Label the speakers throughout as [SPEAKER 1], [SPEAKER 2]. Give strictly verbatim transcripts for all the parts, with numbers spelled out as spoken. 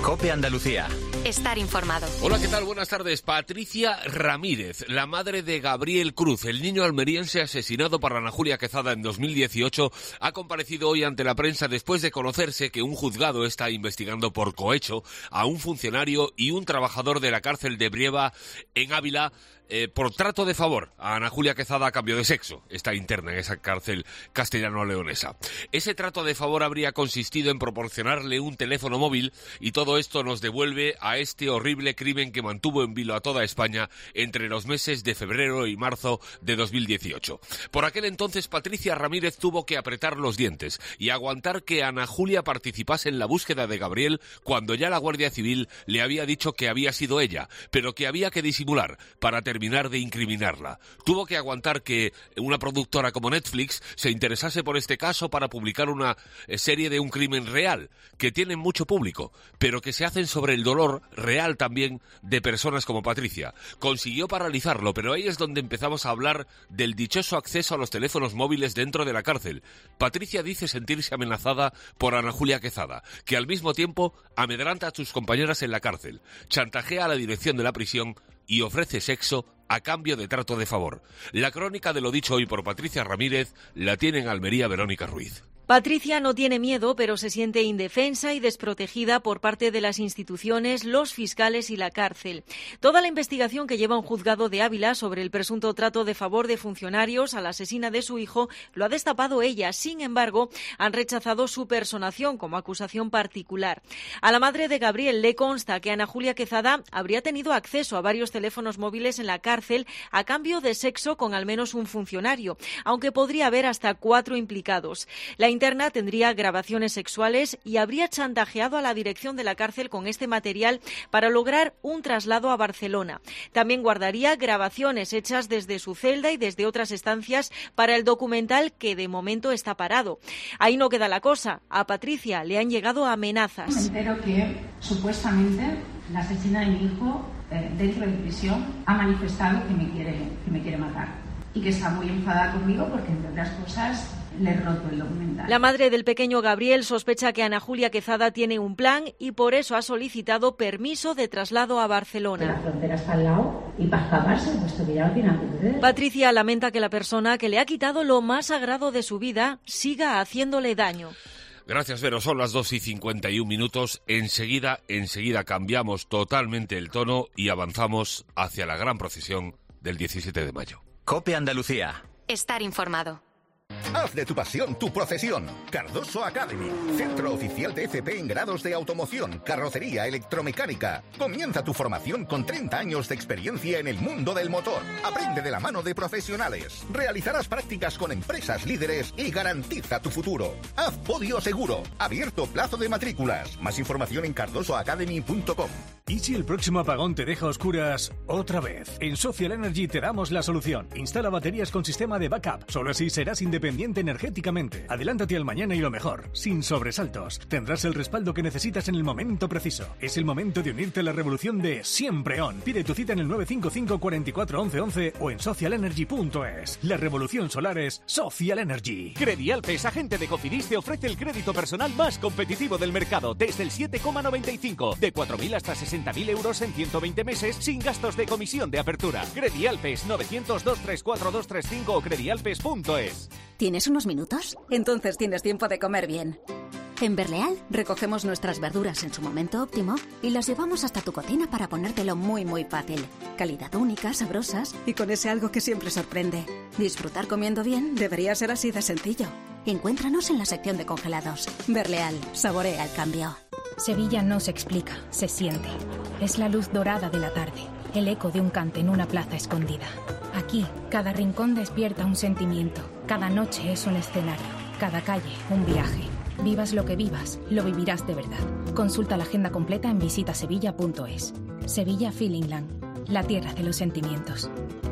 [SPEAKER 1] COPE Andalucía.
[SPEAKER 2] Estar informado.
[SPEAKER 3] Hola, ¿qué tal? Buenas tardes. Patricia Ramírez, la madre de Gabriel Cruz, el niño almeriense asesinado por Ana Julia Quezada en dos mil dieciocho, ha comparecido hoy ante la prensa después de conocerse que un juzgado está investigando por cohecho a un funcionario y un trabajador de la cárcel de Brieva en Ávila Eh, por trato de favor a Ana Julia Quezada a cambio de sexo. Está interna en esa cárcel castellano-leonesa. Ese trato de favor habría consistido en proporcionarle un teléfono móvil, y todo esto nos devuelve a este horrible crimen que mantuvo en vilo a toda España entre los meses de febrero y marzo de dos mil dieciocho. Por aquel entonces, Patricia Ramírez tuvo que apretar los dientes y aguantar que Ana Julia participase en la búsqueda de Gabriel cuando ya la Guardia Civil le había dicho que había sido ella, pero que había que disimular para terminar terminar de incriminarla. Tuvo que aguantar que una productora como Netflix se interesase por este caso para publicar una serie de un crimen real, que tiene mucho público, pero que se hacen sobre el dolor real también de personas como Patricia. Consiguió paralizarlo, pero ahí es donde empezamos a hablar del dichoso acceso a los teléfonos móviles dentro de la cárcel. Patricia dice sentirse amenazada por Ana Julia Quezada, que al mismo tiempo amedranta a sus compañeras en la cárcel, chantajea a la dirección de la prisión y ofrece sexo a cambio de trato de favor. La crónica de lo dicho hoy por Patricia Ramírez la tiene en Almería Verónica Ruiz.
[SPEAKER 4] Patricia no tiene miedo, pero se siente indefensa y desprotegida por parte de las instituciones, los fiscales y la cárcel. Toda la investigación que lleva un juzgado de Ávila sobre el presunto trato de favor de funcionarios a la asesina de su hijo lo ha destapado ella. Sin embargo, han rechazado su personación como acusación particular. A la madre de Gabriel le consta que Ana Julia Quezada habría tenido acceso a varios teléfonos móviles en la cárcel a cambio de sexo con al menos un funcionario, aunque podría haber hasta cuatro implicados. La interna tendría grabaciones sexuales y habría chantajeado a la dirección de la cárcel con este material para lograr un traslado a Barcelona. También guardaría grabaciones hechas desde su celda y desde otras estancias para el documental, que de momento está parado. Ahí no queda la cosa. A Patricia le han llegado amenazas.
[SPEAKER 5] Me entero que supuestamente la asesina de mi hijo eh, dentro de prisión ha manifestado que me quiere, que me quiere matar y que está muy enfadada conmigo porque, entre otras cosas, le he roto el documental.
[SPEAKER 4] La madre del pequeño Gabriel sospecha que Ana Julia Quezada tiene un plan y por eso ha solicitado permiso de traslado a Barcelona.
[SPEAKER 5] La frontera está al lado y para escaparse, puesto que ya no tiene nada que ver.
[SPEAKER 4] Patricia lamenta que la persona que le ha quitado lo más sagrado de su vida siga haciéndole daño.
[SPEAKER 3] Gracias, Vero. Son las dos y cincuenta y un minutos. Enseguida, enseguida cambiamos totalmente el tono y avanzamos hacia la gran procesión del diecisiete de mayo.
[SPEAKER 1] COPE Andalucía.
[SPEAKER 2] Estar informado.
[SPEAKER 6] Haz de tu pasión tu profesión. Cardoso Academy, centro oficial de F P en grados de automoción, carrocería, electromecánica. Comienza tu formación con treinta años de experiencia en el mundo del motor. Aprende de la mano de profesionales. Realizarás prácticas con empresas líderes y garantiza tu futuro. Haz podio seguro. Abierto plazo de matrículas. Más información en cardoso academy punto com.
[SPEAKER 7] ¿Y si el próximo apagón te deja a oscuras otra vez? En Social Energy te damos la solución. Instala baterías con sistema de backup. Solo así serás independiente energéticamente. Adelántate al mañana y lo mejor, sin sobresaltos. Tendrás el respaldo que necesitas en el momento preciso. Es el momento de unirte a la revolución de Siempre On. Pide tu cita en el nueve cinco cinco, cuatro cuatro, once once o en social energy punto es. La revolución solar es Social Energy.
[SPEAKER 8] Credialpes, agente de Cofidis, te ofrece el crédito personal más competitivo del mercado, desde el siete coma noventa y cinco, de cuatro mil hasta sesenta mil euros en ciento veinte meses, sin gastos de comisión de apertura. Credialpes, novecientos, dos tres cuatro, dos tres cinco o credialpes punto es.
[SPEAKER 9] ¿Tienes unos minutos? Entonces tienes tiempo de comer bien. En Berleal recogemos nuestras verduras en su momento óptimo y las llevamos hasta tu cocina para ponértelo muy muy fácil. Calidad única, sabrosas y con ese algo que siempre sorprende. Disfrutar comiendo bien debería ser así de sencillo. Encuéntranos en la sección de congelados. Berleal, saborea el cambio.
[SPEAKER 10] Sevilla no se explica, se siente. Es la luz dorada de la tarde, el eco de un cante en una plaza escondida. Aquí, cada rincón despierta un sentimiento, cada noche es un escenario, cada calle un viaje. Vivas lo que vivas, lo vivirás de verdad. Consulta la agenda completa en visita sevilla punto es. Sevilla Feelingland, la tierra de los sentimientos.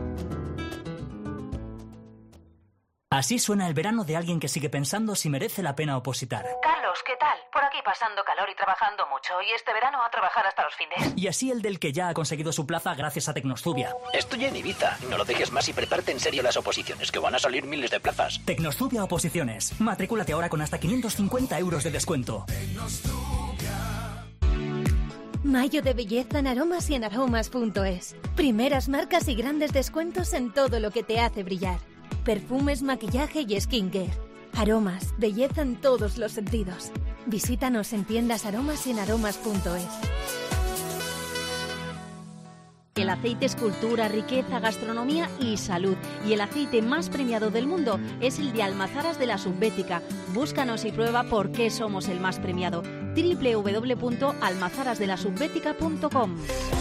[SPEAKER 11] Así suena el verano de alguien que sigue pensando si merece la pena opositar.
[SPEAKER 12] Carlos, ¿qué tal? Por aquí pasando calor y trabajando mucho, y este verano a trabajar hasta los fines.
[SPEAKER 11] Y así el del que ya ha conseguido su plaza gracias a Tecnostubia.
[SPEAKER 13] Estoy en Ibiza. No lo dejes más y prepárate en serio las oposiciones, que van a salir miles de plazas.
[SPEAKER 11] Tecnostubia Oposiciones. Matricúlate ahora con hasta quinientos cincuenta euros de descuento.
[SPEAKER 14] Mayo de belleza en aromas y en aromas punto es. Primeras marcas y grandes descuentos en todo lo que te hace brillar. Perfumes, maquillaje y skincare. Aromas, belleza en todos los sentidos. Visítanos en tiendas aromas y en aromas punto es.
[SPEAKER 15] El aceite es cultura, riqueza, gastronomía y salud. Y el aceite más premiado del mundo es el de Almazaras de la Subbética. Búscanos y prueba por qué somos el más premiado. doble u doble u doble u punto almazaras de la subbética punto com.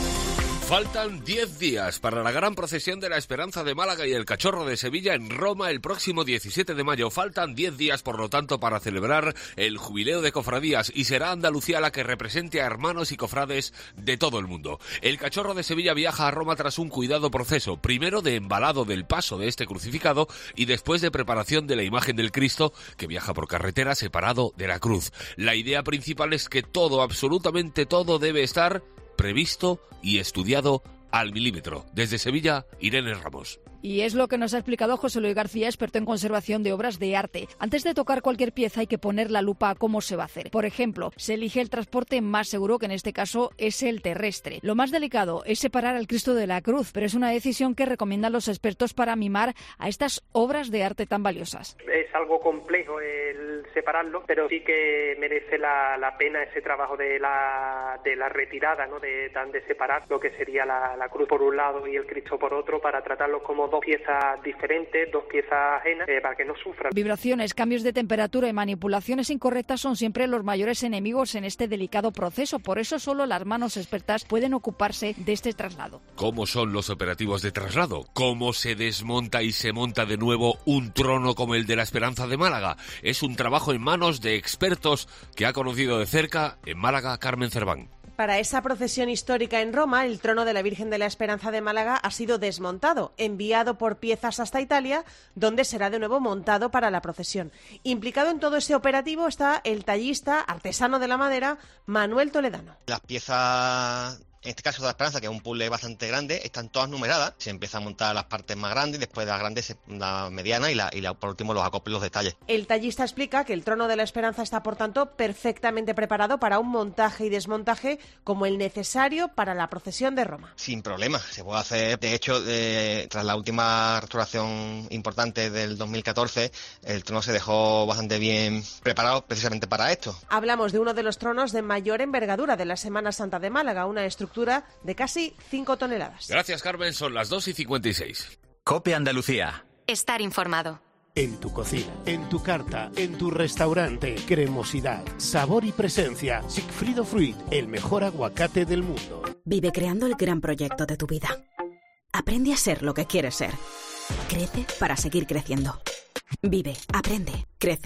[SPEAKER 3] Faltan diez días para la gran procesión de la Esperanza de Málaga y el Cachorro de Sevilla en Roma el próximo diecisiete de mayo. Faltan diez días, por lo tanto, para celebrar el jubileo de cofradías y será Andalucía la que represente a hermanos y cofrades de todo el mundo. El Cachorro de Sevilla viaja a Roma tras un cuidado proceso, primero de embalado del paso de este crucificado y después de preparación de la imagen del Cristo, que viaja por carretera separado de la cruz. La idea principal es que todo, absolutamente todo, debe estar previsto y estudiado al milímetro. Desde Sevilla, Irene Ramos.
[SPEAKER 16] Y es lo que nos ha explicado José Luis García, experto en conservación de obras de arte. Antes de tocar cualquier pieza hay que poner la lupa a cómo se va a hacer. Por ejemplo, se elige el transporte más seguro, que en este caso es el terrestre. Lo más delicado es separar al Cristo de la cruz, pero es una decisión que recomiendan los expertos para mimar a estas obras de arte tan valiosas.
[SPEAKER 17] Es algo complejo el separarlo, pero sí que merece la, la pena ese trabajo de la, de la retirada, ¿no? de, de separar lo que sería la, la cruz por un lado y el Cristo por otro, para tratarlos como dos piezas diferentes, dos piezas ajenas, eh, para que no sufran.
[SPEAKER 16] Vibraciones, cambios de temperatura y manipulaciones incorrectas son siempre los mayores enemigos en este delicado proceso. Por eso solo las manos expertas pueden ocuparse de este traslado.
[SPEAKER 3] ¿Cómo son los operativos de traslado? ¿Cómo se desmonta y se monta de nuevo un trono como el de la Esperanza de Málaga? Es un trabajo en manos de expertos que ha conocido de cerca en Málaga Carmen Cerván.
[SPEAKER 18] Para esa procesión histórica en Roma, el trono de la Virgen de la Esperanza de Málaga ha sido desmontado, enviado por piezas hasta Italia, donde será de nuevo montado para la procesión. Implicado en todo ese operativo está el tallista, artesano de la madera, Manuel Toledano.
[SPEAKER 19] Las piezas, en este caso de la Esperanza, que es un puzzle bastante grande, están todas numeradas. Se empieza a montar las partes más grandes, después de las grandes la mediana y, la, y la, por último los acoples, los detalles.
[SPEAKER 18] El tallista explica que el trono de la Esperanza está, por tanto, perfectamente preparado para un montaje y desmontaje como el necesario para la procesión de Roma.
[SPEAKER 19] Sin problema, se puede hacer. De hecho, eh, tras la última restauración importante del dos mil catorce, el trono se dejó bastante bien preparado precisamente para esto.
[SPEAKER 18] Hablamos de uno de los tronos de mayor envergadura de la Semana Santa de Málaga, una estructura de casi cinco toneladas.
[SPEAKER 3] Gracias, Carmen. Son las dos y cincuenta y seis.
[SPEAKER 1] COPE Andalucía.
[SPEAKER 2] Estar informado.
[SPEAKER 20] En tu cocina, en tu carta, en tu restaurante, cremosidad, sabor y presencia. Sigfrido Fruit, el mejor aguacate del mundo.
[SPEAKER 9] Vive creando el gran proyecto de tu vida. Aprende a ser lo que quieres ser. Crece para seguir creciendo. Vive, aprende, crece.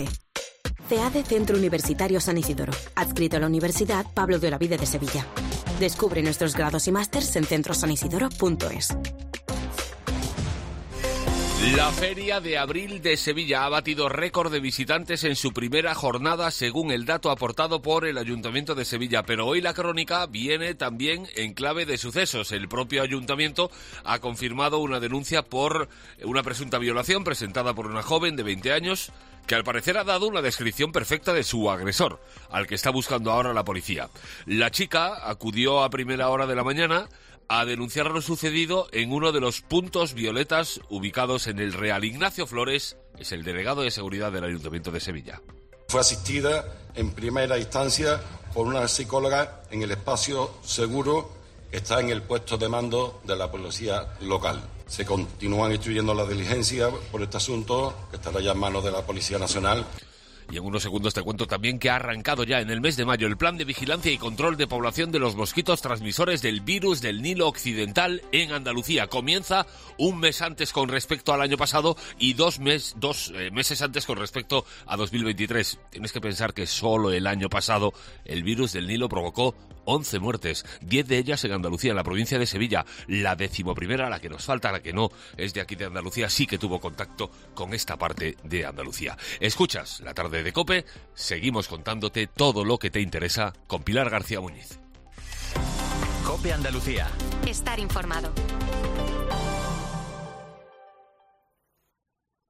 [SPEAKER 9] C A D E Centro Universitario San Isidoro, adscrito a la Universidad Pablo de Olavide de Sevilla. Descubre nuestros grados y másters en centro san isidoro punto es.
[SPEAKER 3] La Feria de Abril de Sevilla ha batido récord de visitantes en su primera jornada, según el dato aportado por el Ayuntamiento de Sevilla. Pero hoy la crónica viene también en clave de sucesos. El propio Ayuntamiento ha confirmado una denuncia por una presunta violación presentada por una joven de veinte años que al parecer ha dado una descripción perfecta de su agresor, al que está buscando ahora la policía. La chica acudió a primera hora de la mañana a denunciar lo sucedido en uno de los puntos violetas ubicados en el Real. Ignacio Flores es el delegado de seguridad del Ayuntamiento de Sevilla.
[SPEAKER 21] Fue asistida en primera instancia por una psicóloga en el espacio seguro que está en el puesto de mando de la policía local. Se continúan instruyendo las diligencias por este asunto, que estará ya en manos de la Policía Nacional.
[SPEAKER 3] Y en unos segundos te cuento también que ha arrancado ya en el mes de mayo el plan de vigilancia y control de población de los mosquitos transmisores del virus del Nilo Occidental en Andalucía. Comienza un mes antes con respecto al año pasado y dos, mes, dos eh, meses antes con respecto a dos mil veintitrés. Tienes que pensar que solo el año pasado el virus del Nilo provocó once muertes, diez de ellas en Andalucía, en la provincia de Sevilla. La decimoprimera, la que nos falta, la que no es de aquí de Andalucía, sí que tuvo contacto con esta parte de Andalucía. Escuchas la tarde de COPE, seguimos contándote todo lo que te interesa con Pilar García Muñiz.
[SPEAKER 1] COPE Andalucía.
[SPEAKER 2] Estar informado.